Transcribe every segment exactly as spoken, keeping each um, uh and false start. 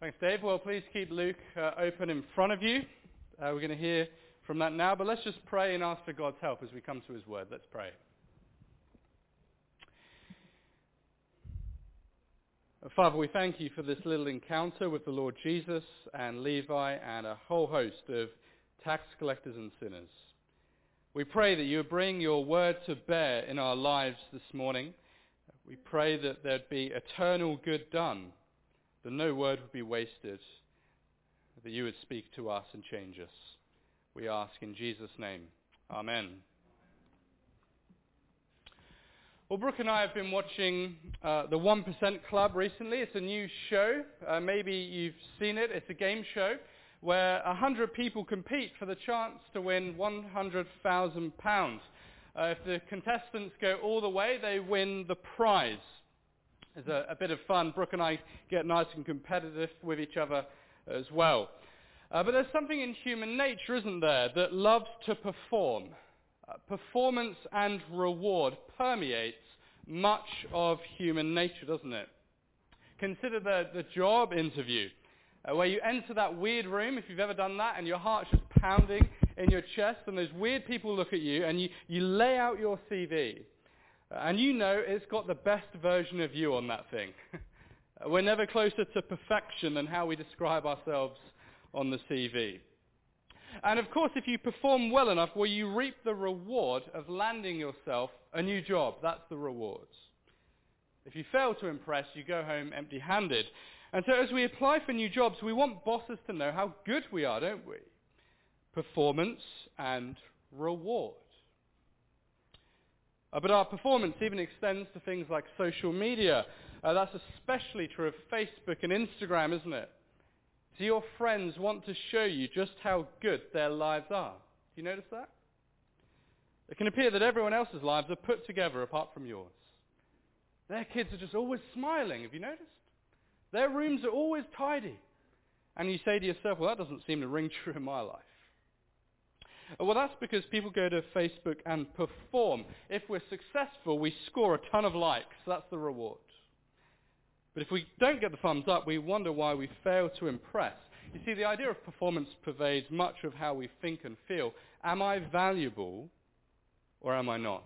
Thanks, Dave. Well, please keep Luke uh, open in front of you. Uh, we're going to hear from that now, but let's just pray and ask for God's help as we come to his word. Let's pray. Father, we thank you for this little encounter with the Lord Jesus and Levi and a whole host of tax collectors and sinners. We pray that you would bring your word to bear in our lives this morning. We pray that there'd be eternal good done, that no word would be wasted, that you would speak to us and change us. We ask in Jesus' name. Amen. Well, Brooke and I have been watching uh, the one percent Club recently. It's a new show. Uh, maybe you've seen it. It's a game show where one hundred people compete for the chance to win one hundred thousand pounds. Uh, if the contestants go all the way, they win the prize. It's a, a bit of fun. Brooke and I get nice and competitive with each other as well. Uh, but there's something in human nature, isn't there, that loves to perform. Uh, performance and reward permeates much of human nature, doesn't it? Consider the, the job interview, uh, where you enter that weird room, if you've ever done that, and your heart's just pounding in your chest, and those weird people look at you, and you, you lay out your C V. And you know it's got the best version of you on that thing. We're never closer to perfection than how we describe ourselves on the C V. And of course, if you perform well enough, well, you reap the reward of landing yourself a new job. That's the rewards. If you fail to impress, you go home empty-handed. And so as we apply for new jobs, we want bosses to know how good we are, don't we? Performance and reward. Uh, but our performance even extends to things like social media. Uh, that's especially true of Facebook and Instagram, isn't it? So your friends want to show you just how good their lives are. Do you notice that? It can appear that everyone else's lives are put together apart from yours. Their kids are just always smiling, have you noticed? Their rooms are always tidy. And you say to yourself, well, that doesn't seem to ring true in my life. Well, that's because people go to Facebook and perform. If we're successful, we score a ton of likes. That's the reward. But if we don't get the thumbs up, we wonder why we fail to impress. You see, the idea of performance pervades much of how we think and feel. Am I valuable or am I not?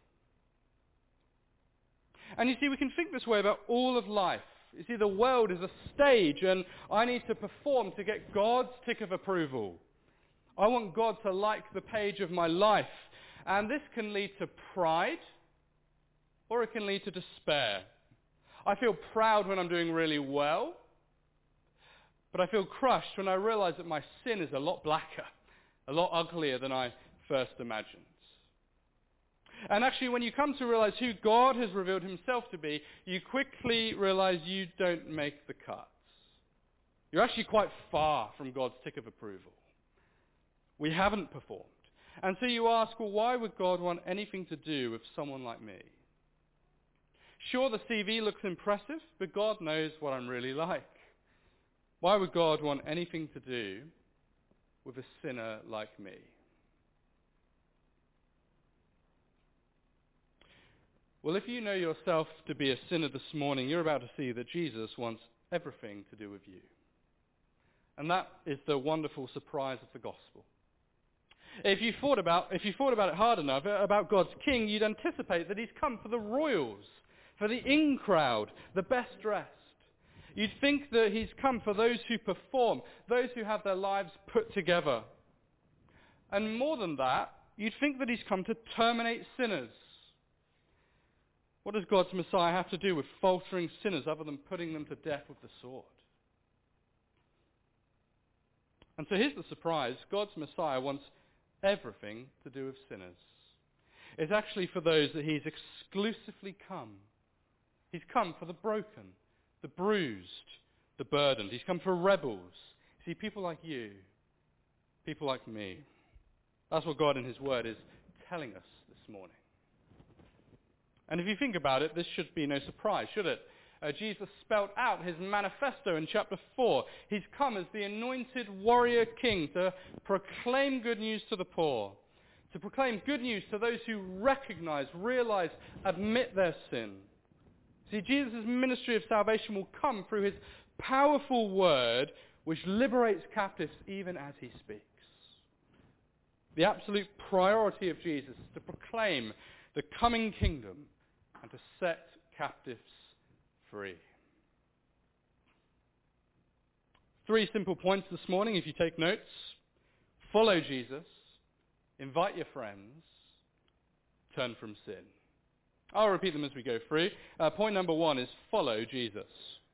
And you see, we can think this way about all of life. You see, the world is a stage, and I need to perform to get God's tick of approval. I want God to like the page of my life. And this can lead to pride, or it can lead to despair. I feel proud when I'm doing really well, but I feel crushed when I realize that my sin is a lot blacker, a lot uglier than I first imagined. And actually, when you come to realize who God has revealed himself to be, you quickly realize you don't make the cuts. You're actually quite far from God's tick of approval. We haven't performed. And so you ask, well, why would God want anything to do with someone like me? Sure, the C V looks impressive, but God knows what I'm really like. Why would God want anything to do with a sinner like me? Well, if you know yourself to be a sinner this morning, you're about to see that Jesus wants everything to do with you. And that is the wonderful surprise of the gospel. If you thought about, if you thought about it hard enough, about God's king, you'd anticipate that he's come for the royals, for the in crowd, the best dressed. You'd think that he's come for those who perform, those who have their lives put together. And more than that, you'd think that he's come to terminate sinners. What does God's Messiah have to do with faltering sinners other than putting them to death with the sword? And so here's the surprise. God's Messiah wants everything to do with sinners. It's actually for those that he's exclusively come. He's come for the broken, the bruised, the burdened. He's come for rebels. See, people like you, people like me. That's what God in his word is telling us this morning. And if you think about it, this should be no surprise, should it? Uh, Jesus spelled out his manifesto in chapter four. He's come as the anointed warrior king to proclaim good news to the poor, to proclaim good news to those who recognize, realize, admit their sin. See, Jesus' ministry of salvation will come through his powerful word which liberates captives even as he speaks. The absolute priority of Jesus is to proclaim the coming kingdom and to set captives free. Three simple points this morning if you take notes. Follow Jesus, invite your friends, turn from sin. I'll repeat them as we go through. Uh, point number one is follow Jesus.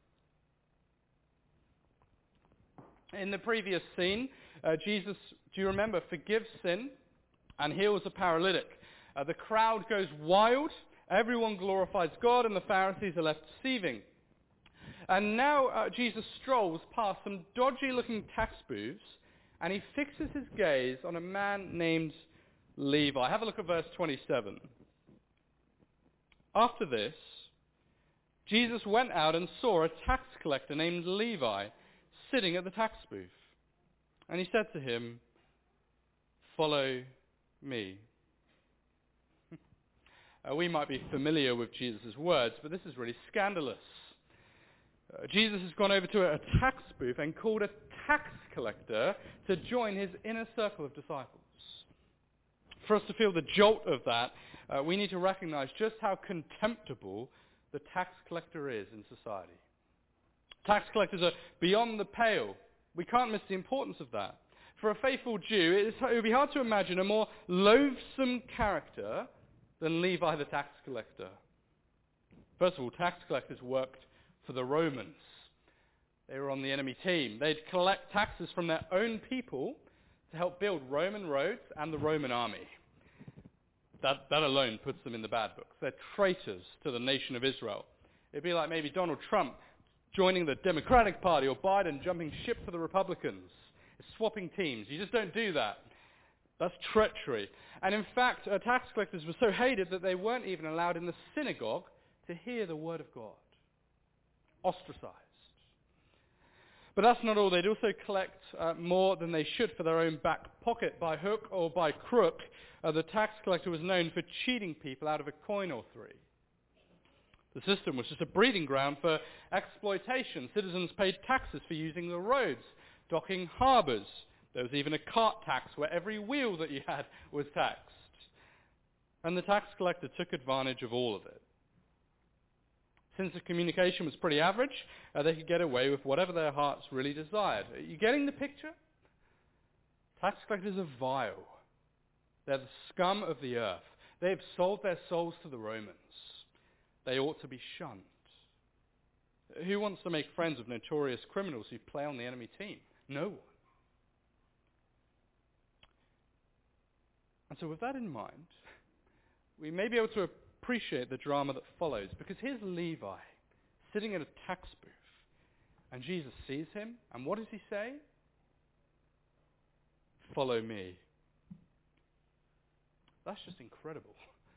In the previous scene, uh, Jesus, do you remember, forgives sin and heals a paralytic. Uh, the crowd goes wild, everyone glorifies God, and the Pharisees are left seething. And now uh, Jesus strolls past some dodgy-looking tax booths, and he fixes his gaze on a man named Levi. Have a look at verse twenty-seven. After this, Jesus went out and saw a tax collector named Levi sitting at the tax booth. And he said to him, "Follow me." uh, we might be familiar with Jesus' words, but this is really scandalous. Uh, Jesus has gone over to a tax booth and called a tax collector to join his inner circle of disciples. For us to feel the jolt of that, uh, we need to recognize just how contemptible the tax collector is in society. Tax collectors are beyond the pale. We can't miss the importance of that. For a faithful Jew, it would be hard to imagine a more loathsome character than Levi the tax collector. First of all, tax collectors worked for the Romans. They were on the enemy team. They'd collect taxes from their own people to help build Roman roads and the Roman army. That, that alone puts them in the bad books. They're traitors to the nation of Israel. It'd be like maybe Donald Trump joining the Democratic Party or Biden jumping ship for the Republicans. It's swapping teams. You just don't do that. That's treachery. And in fact, uh, tax collectors were so hated that they weren't even allowed in the synagogue to hear the word of God. Ostracized. But that's not all. They'd also collect uh, more than they should for their own back pocket by hook or by crook. Uh, the tax collector was known for cheating people out of a coin or three. The system was just a breeding ground for exploitation. Citizens paid taxes for using the roads, docking harbours. There was even a cart tax where every wheel that you had was taxed. And the tax collector took advantage of all of it. Since the communication was pretty average, uh, they could get away with whatever their hearts really desired. Are you getting the picture? Tax collectors are vile. They're the scum of the earth. They have sold their souls to the Romans. They ought to be shunned. Who wants to make friends with notorious criminals who play on the enemy team? No one. And so with that in mind, we may be able to appreciate the drama that follows, because here's Levi sitting at a tax booth, and Jesus sees him, and what does he say? Follow me. That's just incredible.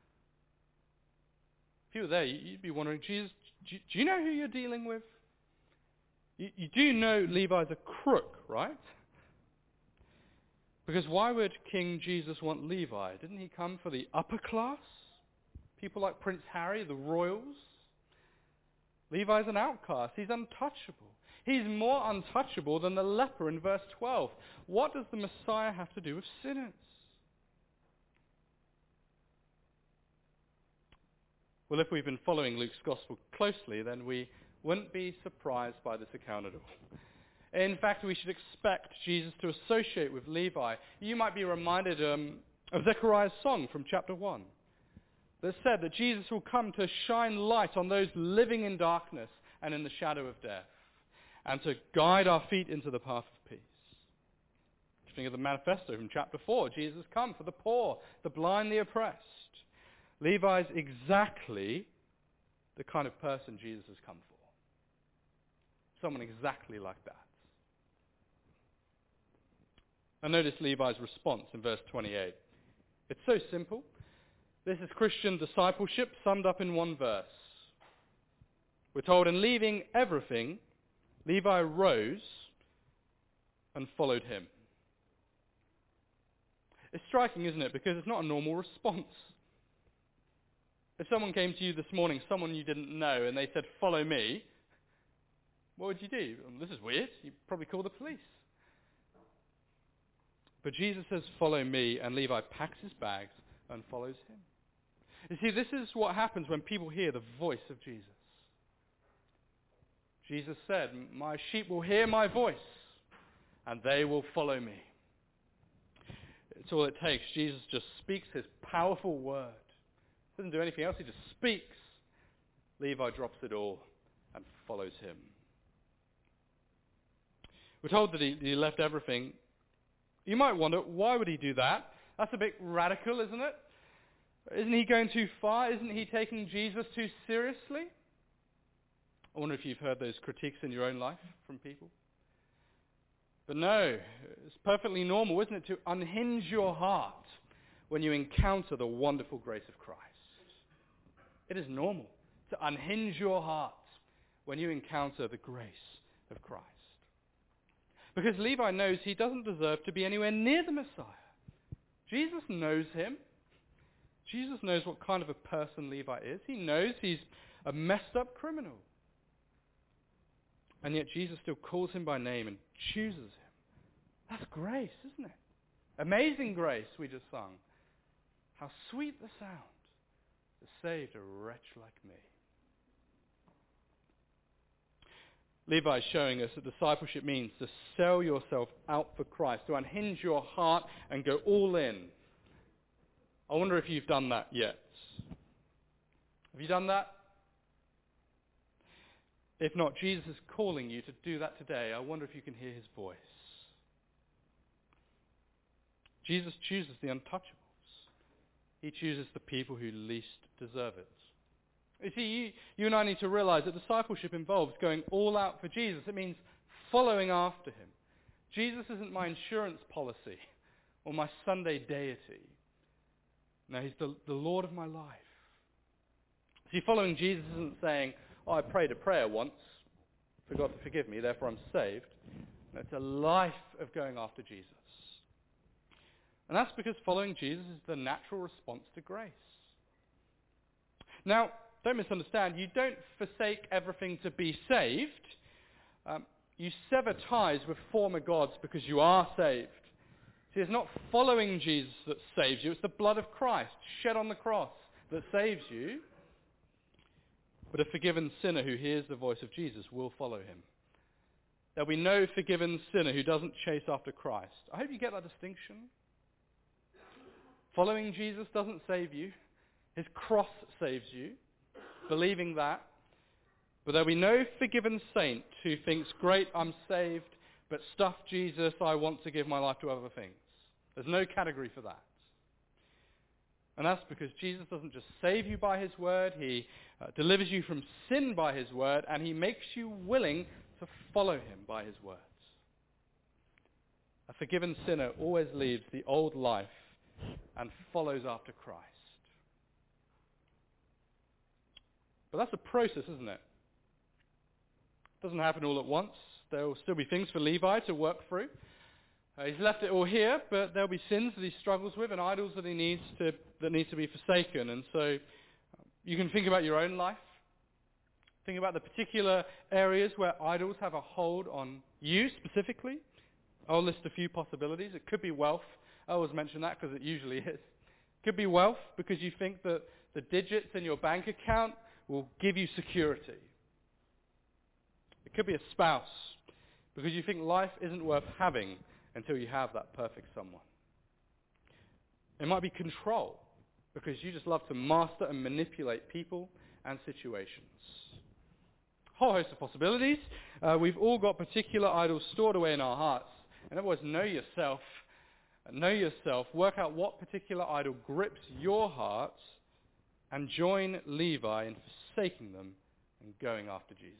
If you were there, you'd be wondering, Jesus, do you know who you're dealing with? You, you do know Levi's a crook, right? Because why would King Jesus want Levi? Didn't he come for the upper class? People like Prince Harry, the royals? Levi's an outcast. He's untouchable. He's more untouchable than the leper in verse twelve. What does the Messiah have to do with sinners? Well, if we've been following Luke's gospel closely, then we wouldn't be surprised by this account at all. In fact, we should expect Jesus to associate with Levi. You might be reminded um, of Zechariah's song from chapter one that said that Jesus will come to shine light on those living in darkness and in the shadow of death, and to guide our feet into the path of peace. Think of the manifesto from chapter four. Jesus has come for the poor, the blind, the oppressed. Levi's exactly the kind of person Jesus has come for. Someone exactly like that. And notice Levi's response in verse twenty-eight. It's so simple. This is Christian discipleship summed up in one verse. We're told, in leaving everything, Levi rose and followed him. It's striking, isn't it? Because it's not a normal response. If someone came to you this morning, someone you didn't know, and they said, follow me, What would you do? This is weird. You'd probably call the police. But Jesus says, follow me, and Levi packs his bags and follows him. You see, this is what happens when people hear the voice of Jesus. Jesus said, my sheep will hear my voice, and they will follow me. It's all it takes. Jesus just speaks his powerful word. Doesn't do anything else. He just speaks. Levi drops it all and follows him. We're told that he, he left everything. You might wonder, why would he do that? That's a bit radical, isn't it? Isn't he going too far? Isn't he taking Jesus too seriously? I wonder if you've heard those critiques in your own life from people. But no, it's perfectly normal, isn't it, to unhinge your heart when you encounter the wonderful grace of Christ. It is normal to unhinge your heart when you encounter the grace of Christ. Because Levi knows he doesn't deserve to be anywhere near the Messiah. Jesus knows him. Jesus knows what kind of a person Levi is. He knows he's a messed up criminal. And yet Jesus still calls him by name and chooses him. That's grace, isn't it? Amazing grace we just sung. How sweet the sound that saved a wretch like me. Levi is showing us that discipleship means to sell yourself out for Christ, to unhinge your heart and go all in. I wonder if you've done that yet. Have you done that? If not, Jesus is calling you to do that today. I wonder if you can hear his voice. Jesus chooses the untouchables. He chooses the people who least deserve it. You see, you, you and I need to realize that discipleship involves going all out for Jesus. It means following after him. Jesus isn't my insurance policy or my Sunday deity. No, he's the, the Lord of my life. See, following Jesus isn't saying, oh, I prayed a prayer once for God to forgive me, therefore I'm saved. No, it's a life of going after Jesus. And that's because following Jesus is the natural response to grace. Now, don't misunderstand, you don't forsake everything to be saved. Um, you sever ties with former gods because you are saved. See, it's not following Jesus that saves you, it's the blood of Christ shed on the cross that saves you. But a forgiven sinner who hears the voice of Jesus will follow him. There'll be no forgiven sinner who doesn't chase after Christ. I hope you get that distinction. Following Jesus doesn't save you. His cross saves you. Believing that. But there'll be no forgiven saint who thinks, great, I'm saved, but stuff Jesus, I want to give my life to other things. There's no category for that. And that's because Jesus doesn't just save you by his word, he uh, delivers you from sin by his word, and he makes you willing to follow him by his words. A forgiven sinner always leaves the old life and follows after Christ. But that's a process, isn't it? It doesn't happen all at once. There will still be things for Levi to work through. Uh, he's left it all here, but there'll be sins that he struggles with and idols that he needs to that need to be forsaken. And so you can think about your own life. Think about the particular areas where idols have a hold on you specifically. I'll list a few possibilities. It could be wealth. I always mention that because it usually is. It could be wealth because you think that the digits in your bank account will give you security. It could be a spouse because you think life isn't worth having until you have that perfect someone. It might be control because you just love to master and manipulate people and situations. A whole host of possibilities. Uh, we've all got particular idols stored away in our hearts. In other words, know yourself. Know yourself. Work out what particular idol grips your heart and join Levi in forsaking them and going after Jesus.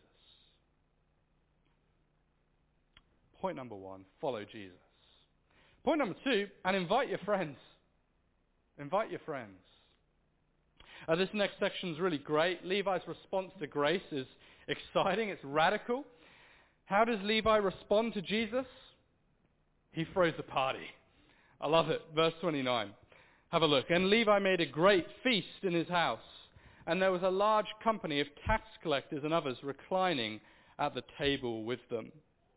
Point number one, follow Jesus. Point number two, and invite your friends. Invite your friends. Uh, this next section is really great. Levi's response to grace is exciting. It's radical. How does Levi respond to Jesus? He throws a party. I love it. Verse twenty-nine. Have a look. And Levi made a great feast in his house, and there was a large company of tax collectors and others reclining at the table with them.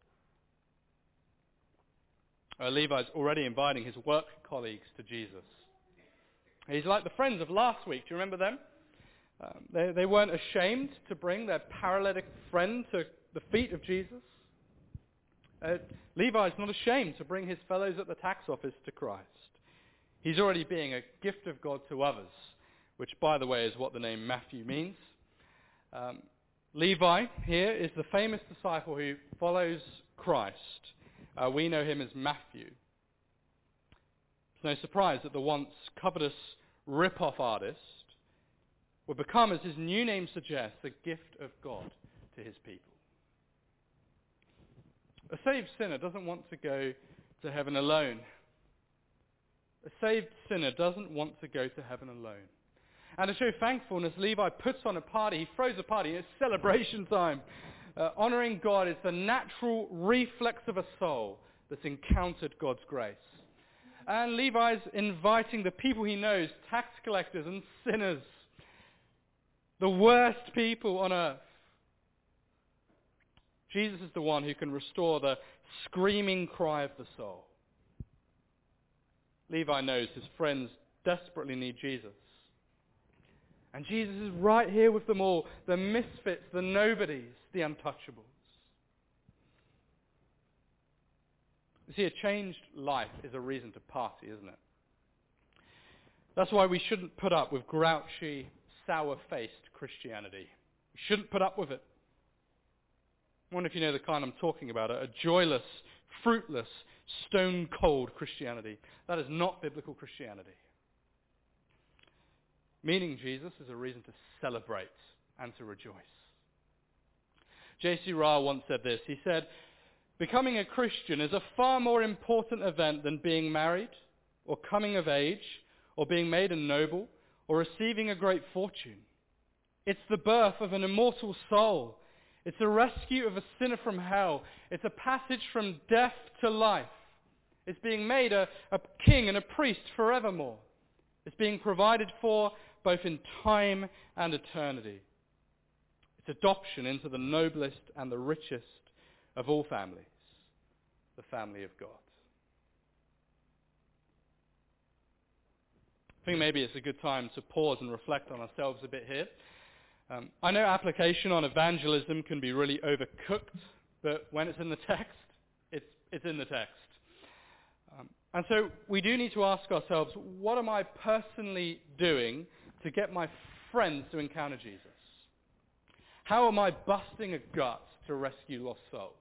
Uh, Levi's already inviting his work colleagues to Jesus. He's like the friends of last week. Do you remember them? Um, they, they weren't ashamed to bring their paralytic friend to the feet of Jesus. Uh, Levi's not ashamed to bring his fellows at the tax office to Christ. He's already being a gift of God to others, which, by the way, is what the name Matthew means. Um, Levi here is the famous disciple who follows Christ. Uh, we know him as Matthew. It's no surprise that the once covetous rip-off artist will become, as his new name suggests, a gift of God to his people. A saved sinner doesn't want to go to heaven alone. A saved sinner doesn't want to go to heaven alone. And to show thankfulness, Levi puts on a party. He throws a party. It's celebration time. Uh, honoring God is the natural reflex of a soul that's encountered God's grace. And Levi's inviting the people he knows, tax collectors and sinners, the worst people on earth. Jesus is the one who can restore the screaming cry of the soul. Levi knows his friends desperately need Jesus. And Jesus is right here with them all, the misfits, the nobodies, the untouchables. You see, a changed life is a reason to party, isn't it? That's why we shouldn't put up with grouchy, sour-faced Christianity. We shouldn't put up with it. I wonder if you know the kind I'm talking about, a joyless, fruitless, stone-cold Christianity. That is not biblical Christianity. Meaning Jesus is a reason to celebrate and to rejoice. J C Ryle once said this. He said, becoming a Christian is a far more important event than being married, or coming of age, or being made a noble, or receiving a great fortune. It's the birth of an immortal soul. It's a rescue of a sinner from hell. It's a passage from death to life. It's being made a, a king and a priest forevermore. It's being provided for both in time and eternity. It's adoption into the noblest and the richest of all families, the family of God. I think maybe it's a good time to pause and reflect on ourselves a bit here. Um, I know application on evangelism can be really overcooked, but when it's in the text, it's, it's in the text. Um, and so we do need to ask ourselves, what am I personally doing to get my friends to encounter Jesus? How am I busting a gut to rescue lost souls?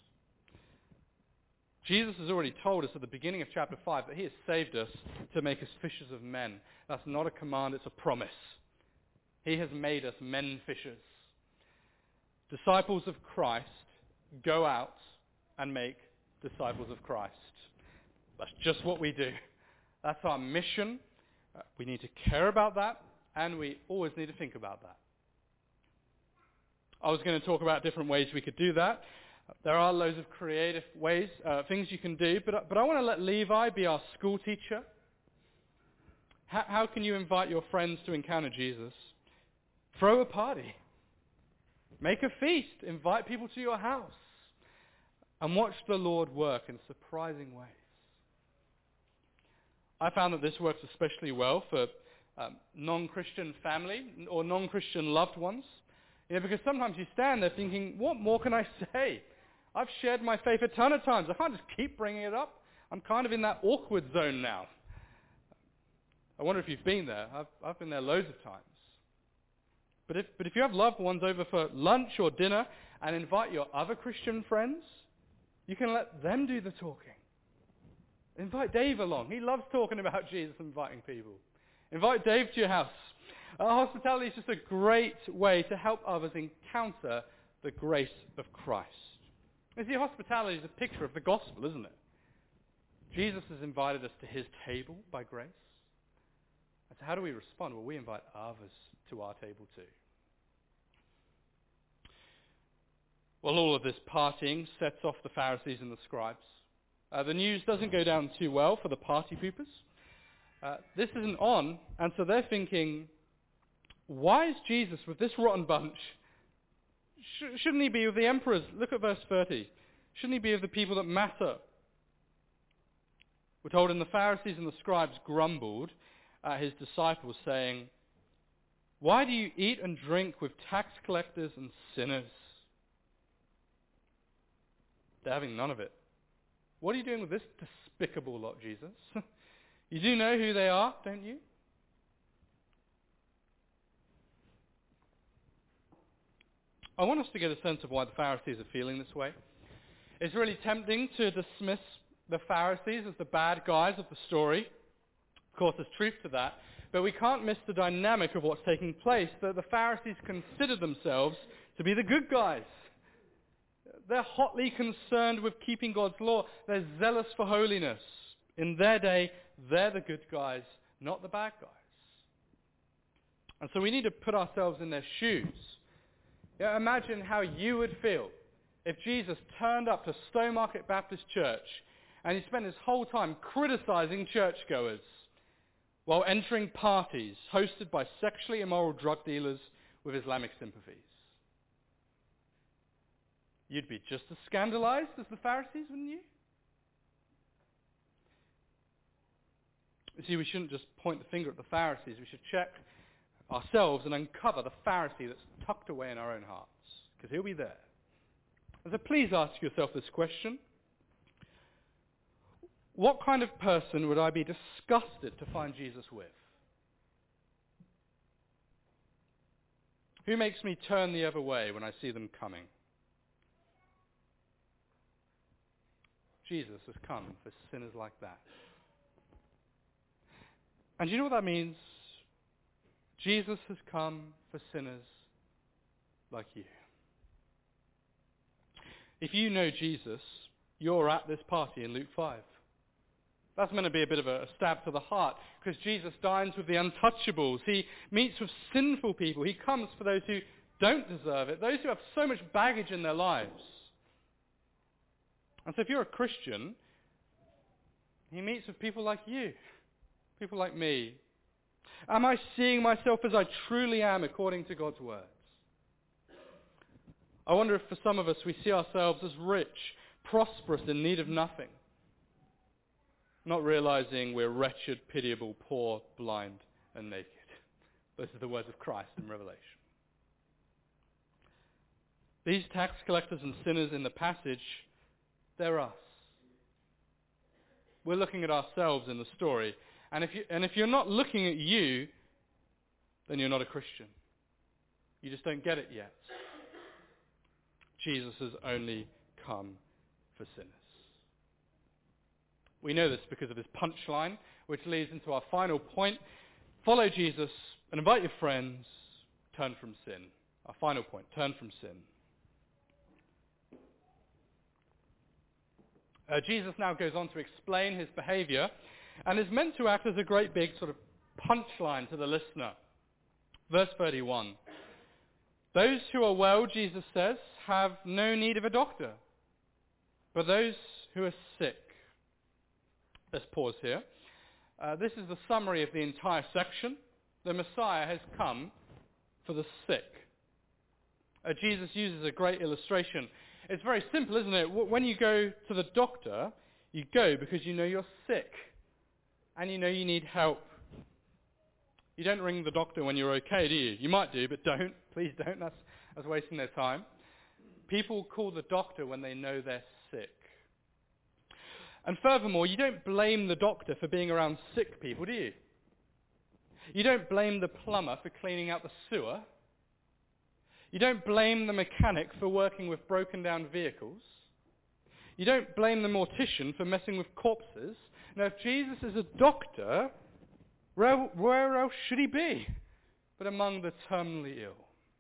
Jesus has already told us at the beginning of chapter five that he has saved us to make us fishers of men. That's not a command, it's a promise. He has made us men fishers. Disciples of Christ go out and make disciples of Christ. That's just what we do. That's our mission. Uh, we need to care about that, and we always need to think about that. I was going to talk about different ways we could do that. There are loads of creative ways, uh, things you can do, but, but I want to let Levi be our school teacher. How, how can you invite your friends to encounter Jesus? Throw a party. Make a feast. Invite people to your house. And watch the Lord work in surprising ways. I found that this works especially well for um, non-Christian family or non-Christian loved ones. You know, because sometimes you stand there thinking, what more can I say? I've shared my faith a ton of times. I can't just keep bringing it up. I'm kind of in that awkward zone now. I wonder if you've been there. I've, I've been there loads of times. But if, but if you have loved ones over for lunch or dinner and invite your other Christian friends, you can let them do the talking. Invite Dave along. He loves talking about Jesus and inviting people. Invite Dave to your house. Uh, hospitality is just a great way to help others encounter the grace of Christ. You see, hospitality is a picture of the gospel, isn't it? Jesus has invited us to his table by grace. And so how do we respond? Well, we invite others to our table too. Well, all of this partying sets off the Pharisees and the scribes. Uh, the news doesn't go down too well for the party poopers. Uh, this isn't on, and so they're thinking, why is Jesus with this rotten bunch Sh- shouldn't he be with the emperors? Look at verse thirty. Shouldn't he be with the people that matter? We're told, and the Pharisees and the scribes grumbled at his disciples, saying, "Why do you eat and drink with tax collectors and sinners?" They're having none of it. What are you doing with this despicable lot, Jesus? You do know who they are, don't you? I want us to get a sense of why the Pharisees are feeling this way. It's really tempting to dismiss the Pharisees as the bad guys of the story. Of course, there's truth to that. But we can't miss the dynamic of what's taking place, that the Pharisees consider themselves to be the good guys. They're hotly concerned with keeping God's law. They're zealous for holiness. In their day, they're the good guys, not the bad guys. And so we need to put ourselves in their shoes. Yeah, imagine how you would feel if Jesus turned up to Stowmarket Baptist Church and he spent his whole time criticizing churchgoers while entering parties hosted by sexually immoral drug dealers with Islamic sympathies. You'd be just as scandalized as the Pharisees, wouldn't you? You see, we shouldn't just point the finger at the Pharisees. We should check ourselves and uncover the Pharisee that's tucked away in our own hearts, because he'll be there. And so please ask yourself this question. What kind of person would I be disgusted to find Jesus with? Who makes me turn the other way when I see them coming? Jesus has come for sinners like that. And do you know what that means? Jesus has come for sinners like you. If you know Jesus, you're at this party in Luke five. That's meant to be a bit of a stab to the heart, because Jesus dines with the untouchables. He meets with sinful people. He comes for those who don't deserve it, those who have so much baggage in their lives. And so if you're a Christian, he meets with people like you, people like me. Am I seeing myself as I truly am according to God's words? I wonder if for some of us we see ourselves as rich, prosperous, in need of nothing, not realizing we're wretched, pitiable, poor, blind, and naked. Those are the words of Christ in Revelation. These tax collectors and sinners in the passage, they're us. We're looking at ourselves in the story. And if you, and if you're not looking at you, then you're not a Christian. You just don't get it yet. Jesus has only come for sinners. We know this because of his punchline, which leads into our final point. Follow Jesus and invite your friends, turn from sin. Our final point, turn from sin. Uh, Jesus now goes on to explain his behavior and is meant to act as a great big sort of punchline to the listener. Verse thirty-one. Those who are well, Jesus says, have no need of a doctor, but those who are sick. Let's pause here. Uh, this is the summary of the entire section. The Messiah has come for the sick. Uh, Jesus uses a great illustration. It's very simple, isn't it? When you go to the doctor, you go because you know you're sick and you know you need help. You don't ring the doctor when you're okay, do you? You might do, but don't. Please don't. That's, that's wasting their time. People call the doctor when they know they're sick. And furthermore, you don't blame the doctor for being around sick people, do you? You don't blame the plumber for cleaning out the sewer. You don't blame the mechanic for working with broken down vehicles. You don't blame the mortician for messing with corpses. Now, if Jesus is a doctor, where, where else should he be but among the terminally ill?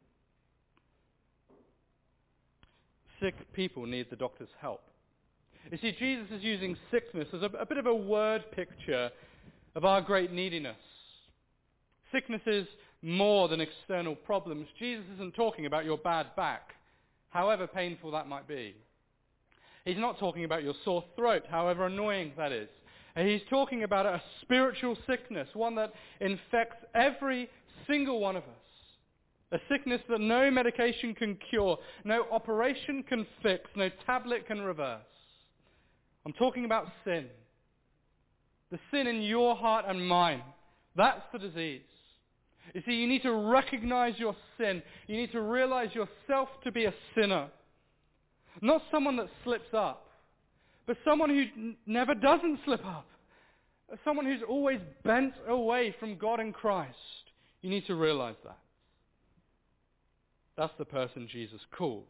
Sick people need the doctor's help. You see, Jesus is using sickness as a, a bit of a word picture of our great neediness. Sickness is more than external problems. Jesus isn't talking about your bad back, however painful that might be. He's not talking about your sore throat, however annoying that is. And he's talking about a spiritual sickness, one that infects every single one of us A sickness that no medication can cure, no operation can fix, no tablet can reverse. I'm talking about sin. The sin in your heart and mine. That's the disease. You see, you need to recognize your sin. You need to realize yourself to be a sinner. Not someone that slips up, but someone who n- never doesn't slip up. Someone who's always bent away from God and Christ. You need to realize that. That's the person Jesus calls.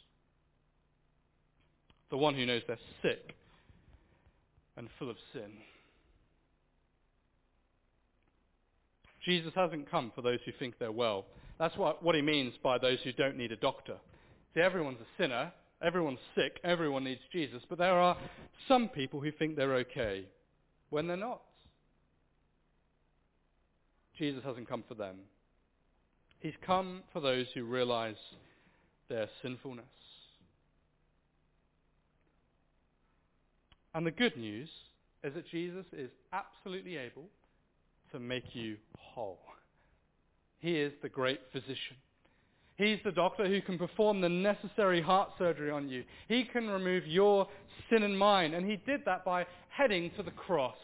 The one who knows they're sick and full of sin. Jesus hasn't come for those who think they're well. That's what, what he means by those who don't need a doctor. See, everyone's a sinner, everyone's sick, everyone needs Jesus, but there are some people who think they're okay when they're not. Jesus hasn't come for them. He's come for those who realize their sinfulness. And the good news is that Jesus is absolutely able to make you whole. He is the great physician. He's the doctor who can perform the necessary heart surgery on you. He can remove your sin and mine, and he did that by heading to the cross.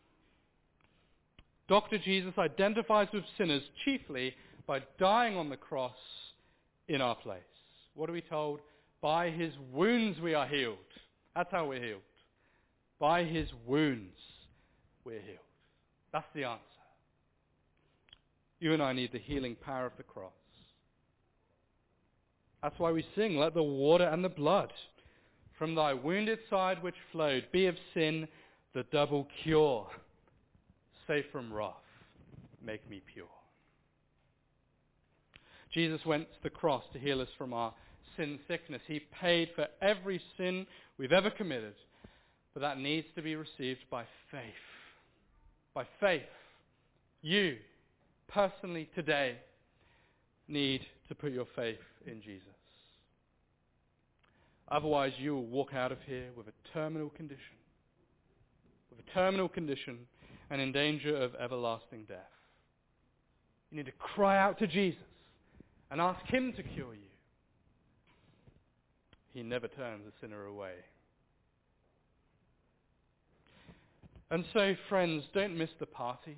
Doctor Jesus identifies with sinners chiefly by dying on the cross in our place. What are we told? By his wounds we are healed. That's how we're healed. By his wounds we're healed. That's the answer. You and I need the healing power of the cross. That's why we sing, let the water and the blood from thy wounded side which flowed be of sin the double cure. Save from wrath, make me pure. Jesus went to the cross to heal us from our sin sickness. He paid for every sin we've ever committed, but that needs to be received by faith. By faith, you personally today need to put your faith in Jesus. Otherwise, you will walk out of here with a terminal condition, with a terminal condition and in danger of everlasting death. You need to cry out to Jesus and ask him to cure you. He never turns a sinner away. And so, friends, don't miss the party.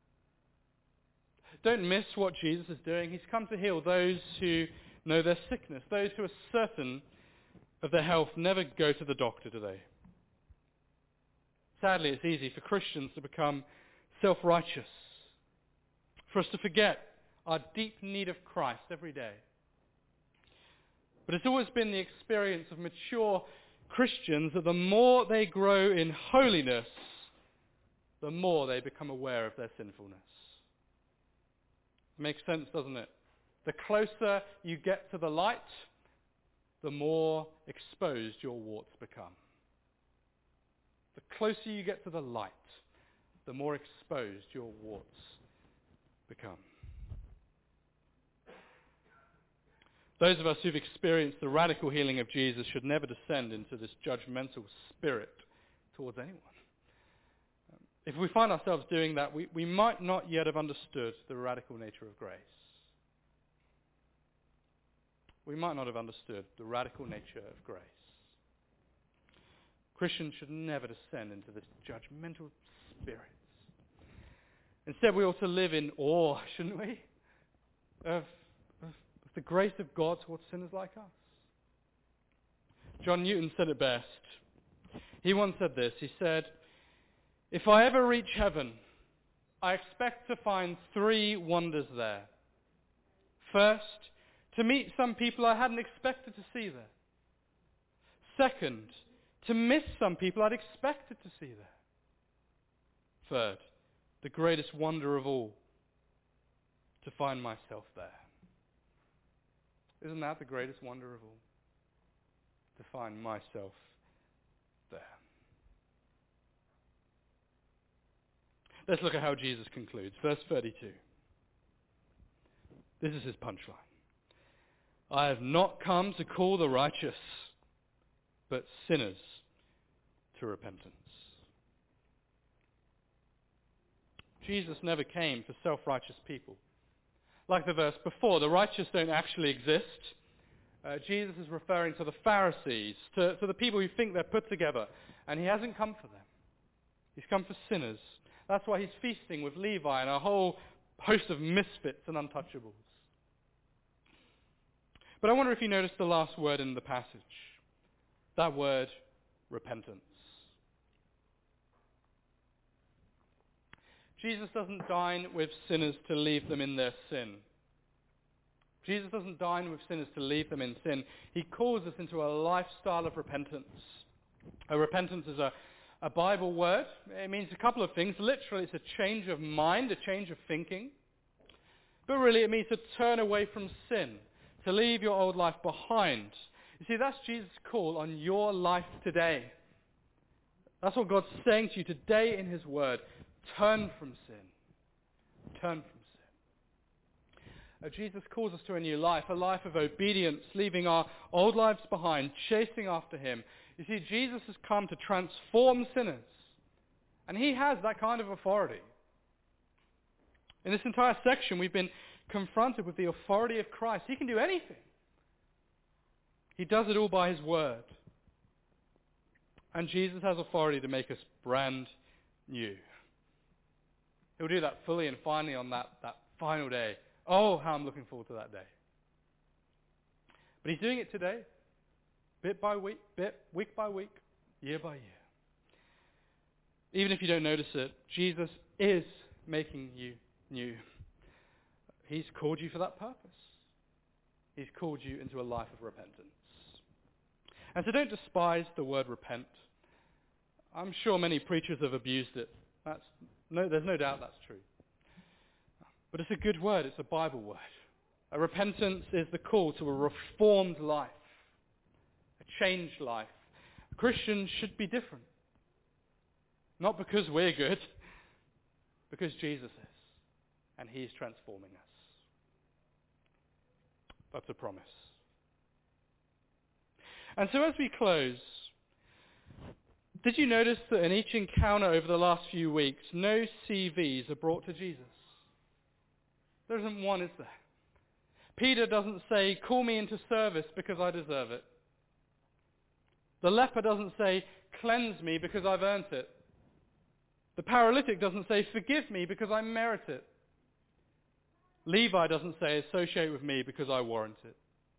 Don't miss what Jesus is doing. He's come to heal those who know their sickness. Those who are certain of their health never go to the doctor, do they? Sadly, it's easy for Christians to become self-righteous, for us to forget our deep need of Christ every day. But it's always been the experience of mature Christians that the more they grow in holiness, the more they become aware of their sinfulness. Makes sense, doesn't it? The closer you get to the light, the more exposed your warts become. The closer you get to the light, the more exposed your warts become. Those of us who've experienced the radical healing of Jesus should never descend into this judgmental spirit towards anyone. If we find ourselves doing that, we, we might not yet have understood the radical nature of grace. We might not have understood the radical nature of grace. Christians should never descend into this judgmental spirit. Instead, we ought to live in awe, shouldn't we, of, of, of the grace of God towards sinners like us. John Newton said it best. He once said this. He said, if I ever reach heaven, I expect to find three wonders there. First, to meet some people I hadn't expected to see there. Second, to miss some people I'd expected to see there. Third, the greatest wonder of all, to find myself there. Isn't that the greatest wonder of all? To find myself there. Let's look at how Jesus concludes. Verse thirty-two. This is his punchline. I have not come to call the righteous, but sinners to repentance. Jesus never came for self-righteous people. like the verse before, the righteous don't actually exist. Uh, Jesus is referring to the Pharisees, to, to the people who think they're put together, and he hasn't come for them. He's come for sinners. That's why he's feasting with Levi and a whole host of misfits and untouchables. But I wonder if you noticed the last word in the passage. That word, repentance. Jesus doesn't dine with sinners to leave them in their sin. Jesus doesn't dine with sinners to leave them in sin. He calls us into a lifestyle of repentance. A repentance is a, a Bible word. It means a couple of things. Literally, it's a change of mind, a change of thinking. But really, it means to turn away from sin, to leave your old life behind. You see, that's Jesus' call on your life today. That's what God's saying to you today in his word. Turn from sin. Turn from sin. Uh, Jesus calls us to a new life, a life of obedience, leaving our old lives behind, chasing after him. You see, Jesus has come to transform sinners. And he has that kind of authority. In this entire section, we've been confronted with the authority of Christ. He can do anything. He does it all by his word. And Jesus has authority to make us brand new. He'll do that fully and finally on that, that final day. Oh, how I'm looking forward to that day. But he's doing it today, bit by week, bit, week by week, year by year. Even if you don't notice it, Jesus is making you new. He's called you for that purpose. He's called you into a life of repentance. And so don't despise the word repent. I'm sure many preachers have abused it. That's, no, there's no doubt that's true. But it's a good word. It's a Bible word. A repentance is the call to a reformed life, a changed life. Christians should be different. Not because we're good, because Jesus is. And he's transforming us. That's a promise. And so as we close, did you notice that in each encounter over the last few weeks, no C Vs are brought to Jesus? There isn't one, is there? Peter doesn't say, call me into service because I deserve it. The leper doesn't say, cleanse me because I've earned it. The paralytic doesn't say, forgive me because I merit it. Levi doesn't say, associate with me because I warrant it.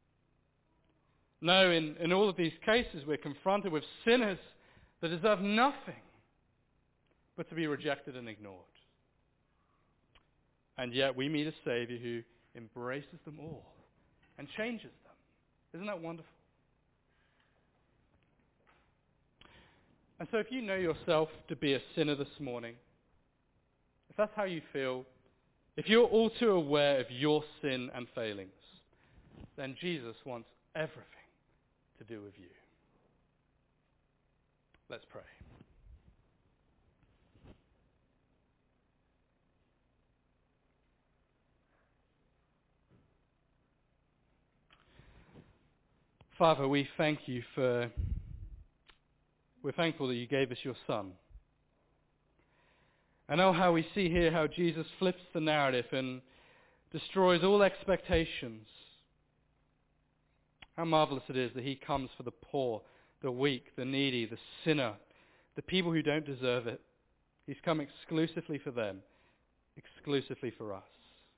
No, in, in all of these cases, we're confronted with sinners that deserve nothing but to be rejected and ignored. And yet we meet a Savior who embraces them all and changes them. Isn't that wonderful? And so if you know yourself to be a sinner this morning, if that's how you feel, if you're all too aware of your sin and failings, then Jesus wants everything to do with you. Let's pray. Father, we thank you for, we're thankful that you gave us your Son. And oh, how we see here how Jesus flips the narrative and destroys all expectations. How marvelous it is that he comes for the poor, the weak, the needy, the sinner, the people who don't deserve it. He's come exclusively for them, exclusively for us.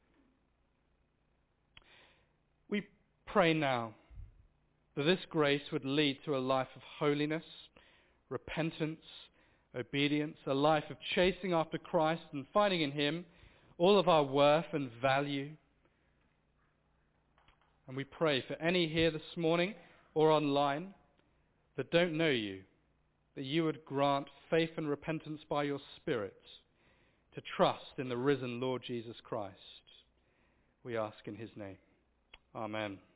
We pray now that this grace would lead to a life of holiness, repentance, obedience, a life of chasing after Christ and finding in him all of our worth and value. And we pray for any here this morning or online that don't know you, that you would grant faith and repentance by your Spirit to trust in the risen Lord Jesus Christ. We ask in his name. Amen.